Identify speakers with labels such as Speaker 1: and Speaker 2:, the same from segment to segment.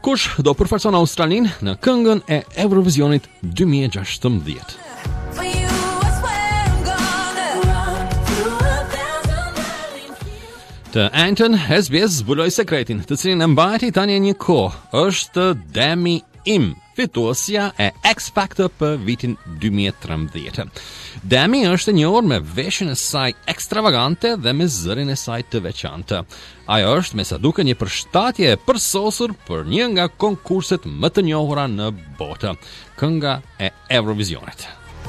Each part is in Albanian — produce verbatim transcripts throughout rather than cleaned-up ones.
Speaker 1: Dikush do përfaqëson Australinë në këngën e Eurovisionit dy mijë e gjashtëmbëdhjetë. Të Anton S B S zbuloi sekretin, të cilin e mbajti tani një kohë, është Demi Im, fituesja e X Factor për vitin dy mijë e trembëdhjetë. Demi është e njohur me veshjen e saj ekstravagante dhe me zërin e saj të veçantë. Ajo është me sa duket një përshtatje e përsosur për një nga konkurset më të njohura në botë, kënga e Eurovisionit.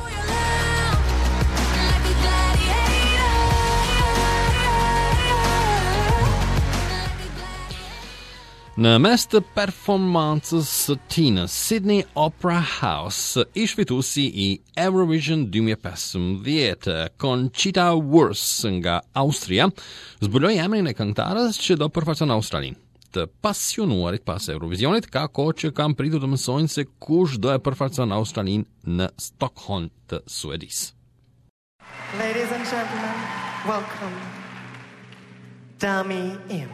Speaker 1: Në mes të performancës së tij në Sydney Opera House, ish fituesi i Eurovision dy mijë e pesëmbëdhjetë, Conchita Wurst nga Austria, zbuloi emrin e këngëtarës që do përfaqëson Australinë. Të pasionuarit pas Eurovisionit ka kohë që kanë pritur të mësojnë se kush do e përfaqëson Australinë në Stockholm të Suedisë.
Speaker 2: Ladies and gentlemen, welcome Demi Im.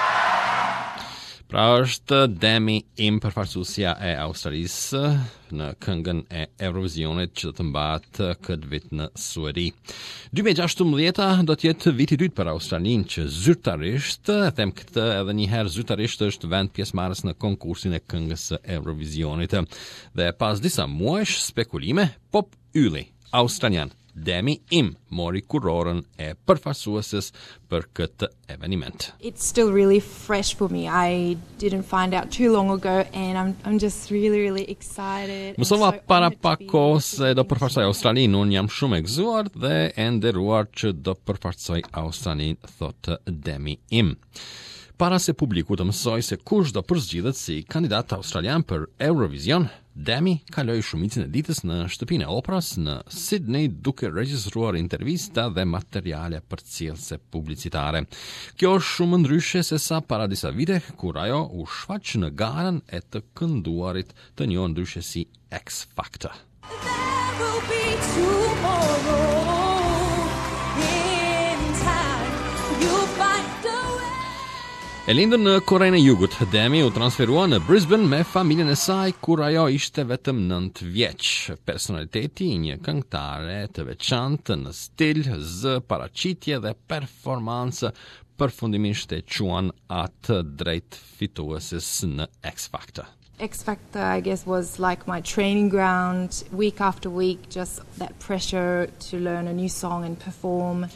Speaker 1: Pra është Demi Im, përfaqësuesja e Australisë në këngën e Eurovisionit që do të mbahet këtë vit në Suedi. dy mijë e gjashtëmbëdhjetë do të jetë viti i dytë për Australinë që zyrtarisht, e them këtë edhe një herë, zyrtarisht është vend pjesëmarrës në konkursin e këngës së Eurovisionit. Dhe pas disa muajsh spekulime, pop ylli australian Demi Im mori kurorën e përfaqësueses për këtë eveniment.
Speaker 3: It's still really fresh for me. I didn't find out too long ago and I'm I'm just really really excited.
Speaker 1: Mësova so para pak kohë se do përfaqësoj Australinë, unë jam shumë e gëzuar dhe e nderuar që do përfaqësoj Australinë, thotë Demi Im. Para se publiku të mësoj se kush do përzgjidhet si kandidat australian për Eurovision, Demi kaloi shumicën e ditës në shtëpinë e operës në Sydney duke regjistruar intervista dhe materiale përcjellëse publicitare. Kjo është shumë ndryshe se sa para disa vite kur ajo u shfaq në garën e të kënduarit të njohur ndryshe si X Factor. E lindur në Korenë e Jugut, Demi u transferua në Brisbane me familjen e saj kur ajo ishte vetëm nëntë vjeç. Personaliteti i një këngëtare të veçantë në stil, zë, paraqitje dhe performancë përfundimisht e quan atë drejt fitueses në X Factor.
Speaker 3: X Factor, I guess, was like my training ground, week after week, just that pressure to learn a new song and perform.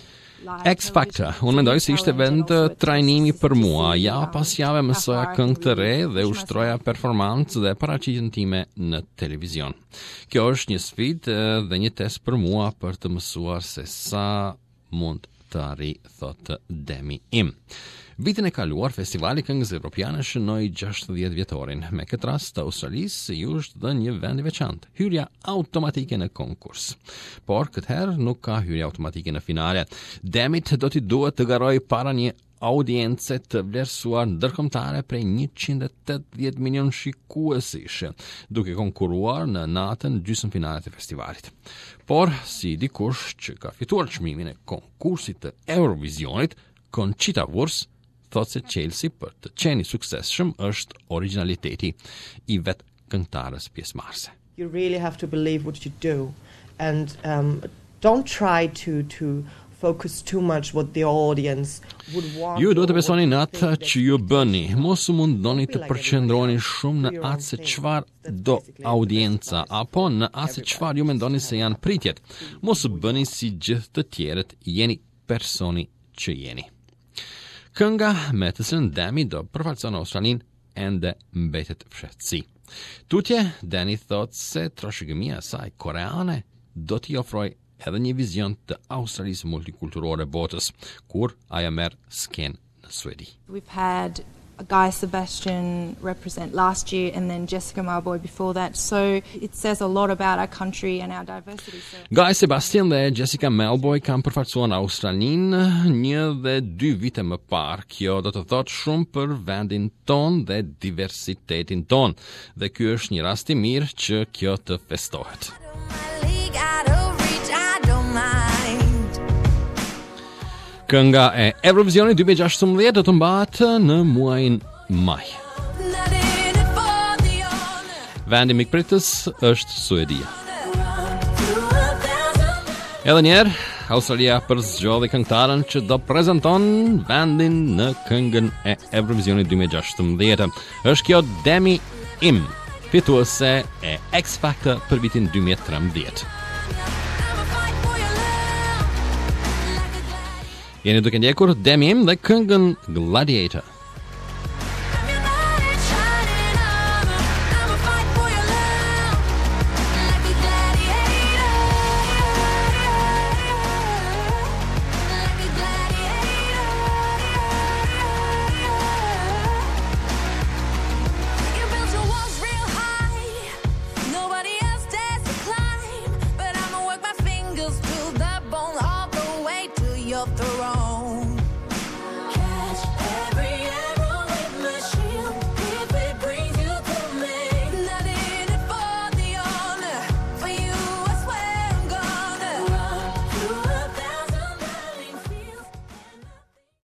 Speaker 1: X Factor, unë mendoj se ishte vend trajnimi për mua. Javë pas jave mësoja këngë të re dhe ushtroja performancë dhe paraqitjen time në televizion. Kjo është një sfidë dhe një test për mua për të mësuar se sa mund të arri, thotë Demi Im. Vitin e kaluar, Festivali Këngës Evropiane shënoi gjashtëdhjetë vjetorin. Me këtë rast, Australisë ju është dhënë një vend i veçantë, hyrja automatike në konkurs. Por këtë herë nuk ka hyrje automatike në finale. Demit do t'i duhet të garojë para një audiencë të vlerësuar ndërkombëtare prej njëqind e tetëdhjetë milion shikuesish, duke konkuruar në natën gjysmëfinale të festivalit. Por, si dikush që ka fituar çmimin e konkursit të Eurovisionit, Conchita Wurst thotë se Chelsea për të qenë i suksesshëm është originaliteti i vetë këngëtarës pjesëmarrëse.
Speaker 2: You really have to believe what you do and um, don't try to to focus too much what the audience would want.
Speaker 1: Ju duhet të besoni në atë që ju bëni, mos u mundoni të përqendroheni shumë në atë se çfarë do audienca apo në atë se çfarë ju mendoni se janë pritjet. Mos u bëni si gjithë të tjerët, jeni personi që jeni. Kënga me të cilën Demi do përfaqëson Australinë ende mbetet fshehtësi. Tutje, Demi thotë se trashëgimia e saj koreane do t'i ofrojë edhe një vizion të Australisë multikulturore botës, kur ajo merr skenë në Suedi.
Speaker 3: We've had Guy Sebastian represent last year and then Jessica Mauboy before that. So it says a lot about our country and our diversity. So
Speaker 1: Guy Sebastian dhe Jessica Mauboy kanë përfaqësuar Australinë një dhe dy vite më parë. Kjo do të thotë shumë për vendin ton dhe diversitetin ton. Dhe ky është një rast i mirë që kjo të festohet. Kënga e Eurovisionit dy mijë e gjashtëmbëdhjetë do të mbahet në muajin maj. Vendi mikpritës është Suedia. Edhe njerë, Australia për zgjodhi këngëtarën që do prezanton vendin në këngën e Eurovisionit twenty sixteen. Është kjo Demi Im, fituese e X Factor për vitin twenty thirteen. Jeni duke ndjekur Demi Im dhe këngën Gladiator.
Speaker 4: Your throne.